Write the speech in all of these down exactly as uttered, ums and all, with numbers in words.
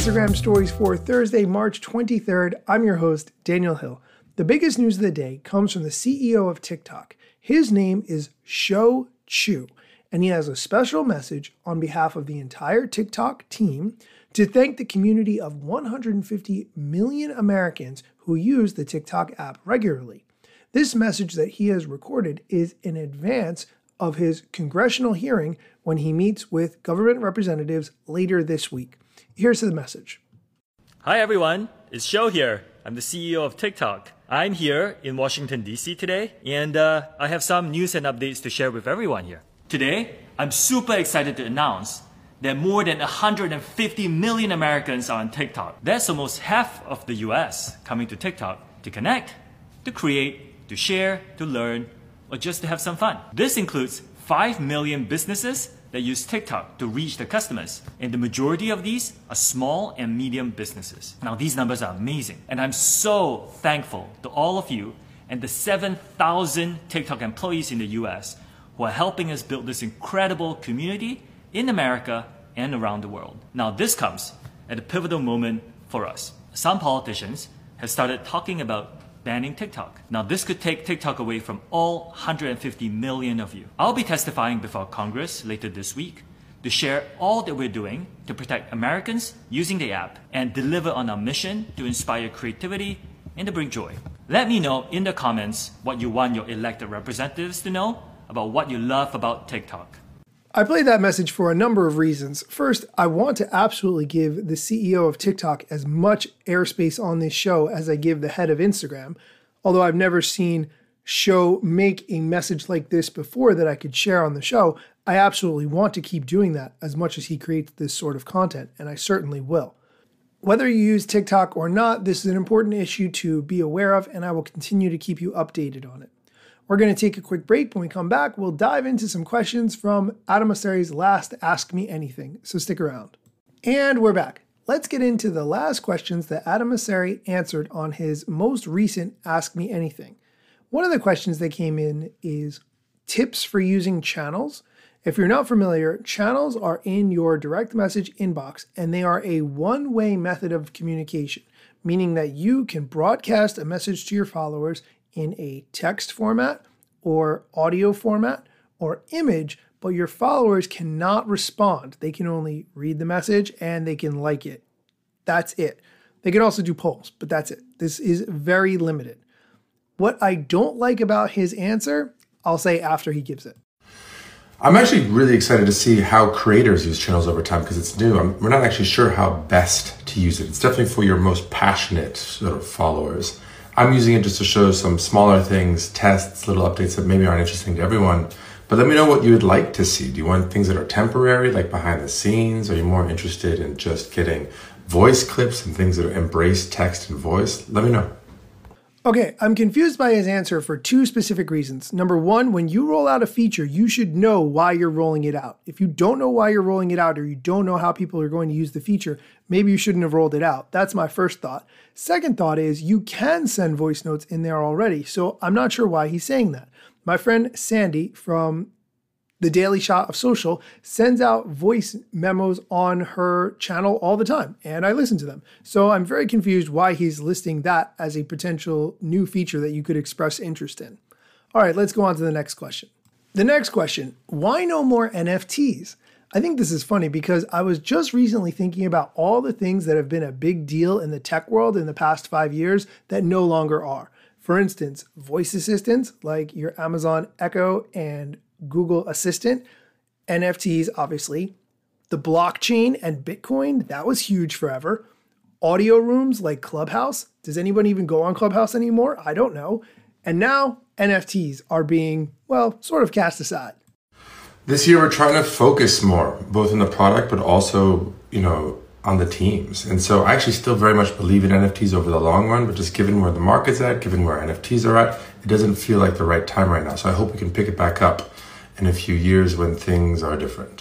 Instagram stories for Thursday, March twenty-third. I'm your host, Daniel Hill. The biggest news of the day comes from the C E O of TikTok. His name is Shou Chew, and he has a special message on behalf of the entire TikTok team to thank the community of one hundred fifty million Americans who use the TikTok app regularly. This message that he has recorded is in advance of his congressional hearing when he meets with government representatives later this week. Here's the message. Hi everyone, it's Shou here. I'm the C E O of TikTok. I'm here in Washington, D C today, and uh, I have some news and updates to share with everyone here. Today, I'm super excited to announce that more than one hundred fifty million Americans are on TikTok. That's almost half of the U S coming to TikTok to connect, to create, to share, to learn, or just to have some fun. This includes five million businesses that use TikTok to reach their customers, and the majority of these are small and medium businesses. Now these numbers are amazing, and I'm so thankful to all of you and the seven thousand TikTok employees in the U S who are helping us build this incredible community in America and around the world. Now this comes at a pivotal moment for us. Some politicians have started talking about banning TikTok. Now this could take TikTok away from all one hundred fifty million of you. I'll be testifying before Congress later this week to share all that we're doing to protect Americans using the app and deliver on our mission to inspire creativity and to bring joy. Let me know in the comments what you want your elected representatives to know about what you love about TikTok. I played that message for a number of reasons. First, I want to absolutely give the C E O of TikTok as much airspace on this show as I give the head of Instagram, although I've never seen Shou make a message like this before that I could share on the show. I absolutely want to keep doing that as much as he creates this sort of content, and I certainly will. Whether you use TikTok or not, this is an important issue to be aware of, and I will continue to keep you updated on it. We're going to take a quick break. When we come back, we'll dive into some questions from Adam Mosseri's last Ask Me Anything, so stick around. And we're back. Let's get into the last questions that Adam Mosseri answered on his most recent Ask Me Anything. One of the questions that came in is tips for using channels. If you're not familiar, channels are in your direct message inbox, and they are a one-way method of communication, meaning that you can broadcast a message to your followers in a text format or audio format or image, but your followers cannot respond. They can only read the message and they can like it. That's it. They can also do polls, but that's it. This is very limited. What I don't like about his answer, I'll say after he gives it. I'm actually really excited to see how creators use channels over time because it's new. I'm, we're not actually sure how best to use it. It's definitely for your most passionate sort of followers. I'm using it just to show some smaller things, tests, little updates that maybe aren't interesting to everyone. But let me know what you would like to see. Do you want things that are temporary, like behind the scenes? Are you more interested in just getting voice clips and things that embrace text and voice? Let me know. Okay, I'm confused by his answer for two specific reasons. Number one, when you roll out a feature, you should know why you're rolling it out. If you don't know why you're rolling it out or you don't know how people are going to use the feature, maybe you shouldn't have rolled it out. That's my first thought. Second thought is you can send voice notes in there already, so I'm not sure why he's saying that. My friend Sandy from The Daily Shot of Social sends out voice memos on her channel all the time, and I listen to them. So I'm very confused why he's listing that as a potential new feature that you could express interest in. All right, let's go on to the next question. The next question, why no more N F Ts? I think this is funny because I was just recently thinking about all the things that have been a big deal in the tech world in the past five years that no longer are. For instance, voice assistants like your Amazon Echo and Google Assistant, N F Ts, obviously, the blockchain and Bitcoin, that was huge forever. Audio rooms like Clubhouse. Does anyone even go on Clubhouse anymore? I don't know. And now N F Ts are being, well, sort of cast aside. This year, we're trying to focus more, both in the product, but also, you know, on the teams. And so I actually still very much believe in N F Ts over the long run, but just given where the market's at, given where N F Ts are at, it doesn't feel like the right time right now. So I hope we can pick it back up in a few years when things are different.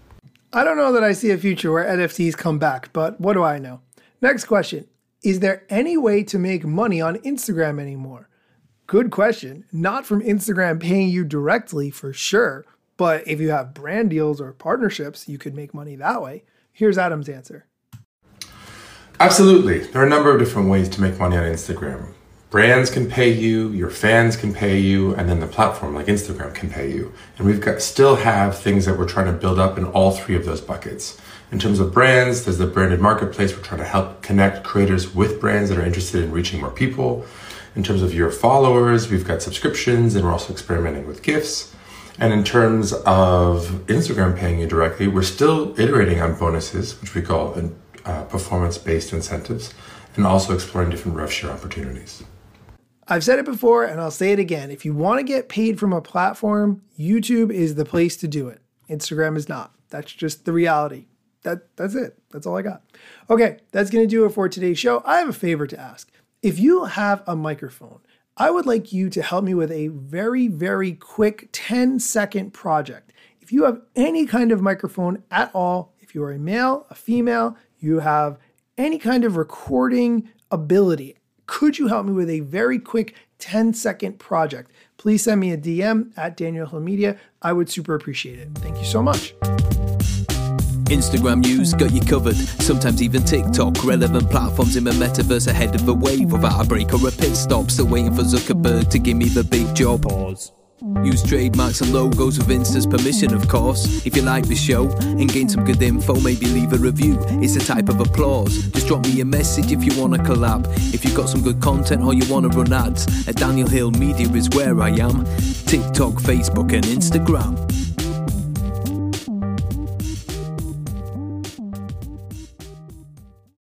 I don't know that I see a future where N F Ts come back, but what do I know? Next question. Is there any way to make money on Instagram anymore? Good question. Not from Instagram paying you directly for sure, but if you have brand deals or partnerships, you could make money that way. Here's Adam's answer. Absolutely. There are a number of different ways to make money on Instagram. Brands can pay you, your fans can pay you, and then the platform like Instagram can pay you. And we've got still have things that we're trying to build up in all three of those buckets. In terms of brands, there's the branded marketplace. We're trying to help connect creators with brands that are interested in reaching more people. In terms of your followers, we've got subscriptions, and we're also experimenting with gifts. And in terms of Instagram paying you directly, we're still iterating on bonuses, which we call uh, performance-based incentives, and also exploring different rev share opportunities. I've said it before and I'll say it again. If you want to get paid from a platform, YouTube is the place to do it. Instagram is not. That's just the reality. That, that's it. That's all I got. Okay, that's going to do it for today's show. I have a favor to ask. If you have a microphone, I would like you to help me with a very, very quick ten second project. If you have any kind of microphone at all, if you are a male, a female, you have any kind of recording ability, could you help me with a very quick ten second project? Please send me a D M at Daniel Hill Media. I would super appreciate it. Thank you so much. Instagram news got you covered, sometimes even TikTok. Relevant platforms in the metaverse ahead of the wave, without a break or a pit stop. Still waiting for Zuckerberg to give me the big job. Pause. Use trademarks and logos with Insta's permission, of course. If you like the show and gain some good info, maybe leave a review. It's a type of applause. Just drop me a message if you want to collab. If you've got some good content or you want to run ads, at Daniel Hill Media is where I am. TikTok, Facebook and Instagram.